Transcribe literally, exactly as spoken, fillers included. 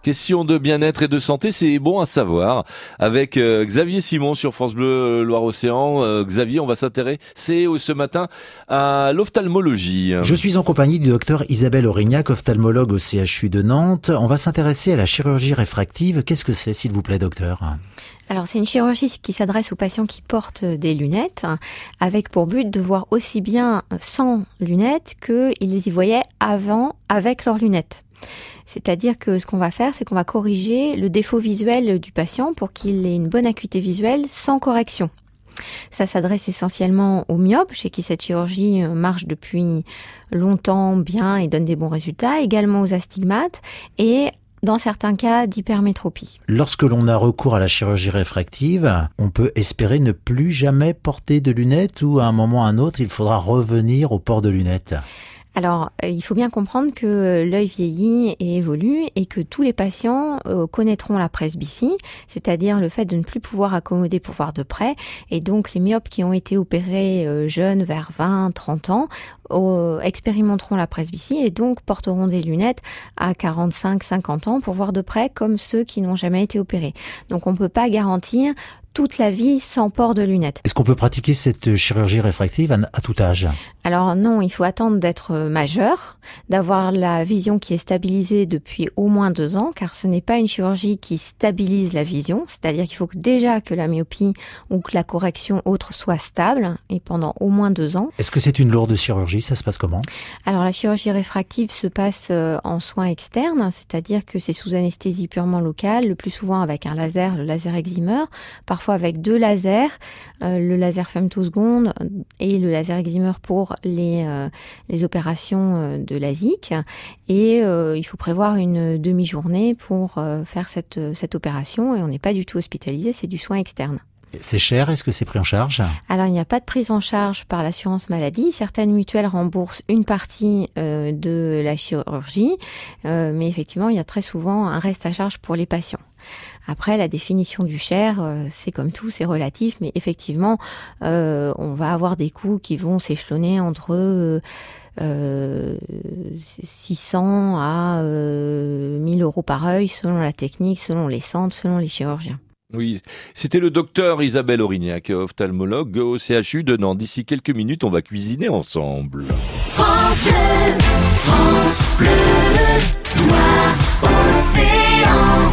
Question de bien-être et de santé, c'est bon à savoir. Avec euh, Xavier Simon sur France Bleu Loire-Océan. Euh, Xavier, on va s'intéresser ce matin à l'ophtalmologie. Je suis en compagnie du docteur Isabelle Aurignac, ophtalmologue au C H U de Nantes. On va s'intéresser à la chirurgie réfractive. Qu'est-ce que c'est, s'il vous plaît, docteur ? Alors, c'est une chirurgie qui s'adresse aux patients qui portent des lunettes, avec pour but de voir aussi bien sans lunettes qu'ils y voyaient avant avec leurs lunettes. C'est-à-dire que ce qu'on va faire, c'est qu'on va corriger le défaut visuel du patient pour qu'il ait une bonne acuité visuelle sans correction. Ça s'adresse essentiellement aux myopes, chez qui cette chirurgie marche depuis longtemps bien et donne des bons résultats, également aux astigmates et dans certains cas d'hypermétropie. Lorsque l'on a recours à la chirurgie réfractive, on peut espérer ne plus jamais porter de lunettes ou à un moment ou à un autre, il faudra revenir au port de lunettes ? Alors, il faut bien comprendre que l'œil vieillit et évolue et que tous les patients euh, connaîtront la presbytie, c'est-à-dire le fait de ne plus pouvoir accommoder pour voir de près. Et donc, les myopes qui ont été opérés euh, jeunes, vers vingt, trente ans, euh, expérimenteront la presbytie et donc porteront des lunettes à quarante-cinq, cinquante ans pour voir de près, comme ceux qui n'ont jamais été opérés. Donc, on ne peut pas garantir toute la vie sans port de lunettes. Est-ce qu'on peut pratiquer cette chirurgie réfractive à, à tout âge ? Alors non, il faut attendre d'être majeur, d'avoir la vision qui est stabilisée depuis au moins deux ans, car ce n'est pas une chirurgie qui stabilise la vision, c'est-à-dire qu'il faut que déjà que la myopie ou que la correction autre soit stable, et pendant au moins deux ans. Est-ce que c'est une lourde chirurgie ? Ça se passe comment ? Alors la chirurgie réfractive se passe en soins externes, c'est-à-dire que c'est sous anesthésie purement locale, le plus souvent avec un laser, le laser eximeur, parfois avec deux lasers, euh, le laser femtoseconde et le laser eximeur pour les euh, les opérations euh, de LASIK. Et euh, il faut prévoir une demi-journée pour euh, faire cette cette opération et on n'est pas du tout hospitalisé, c'est du soin externe. C'est cher, est-ce que c'est pris en charge ? Alors, il n'y a pas de prise en charge par l'assurance maladie. Certaines mutuelles remboursent une partie euh, de la chirurgie, euh, mais effectivement, il y a très souvent un reste à charge pour les patients. Après, la définition du cher, euh, c'est comme tout, c'est relatif, mais effectivement, euh, on va avoir des coûts qui vont s'échelonner entre euh, euh, six cents à euh, mille euros par œil, selon la technique, selon les centres, selon les chirurgiens. Oui, c'était le docteur Isabelle Aurignac, ophtalmologue au C H U de Nantes. D'ici quelques minutes, on va cuisiner ensemble. France Bleu, France Bleu, Loire, Océan.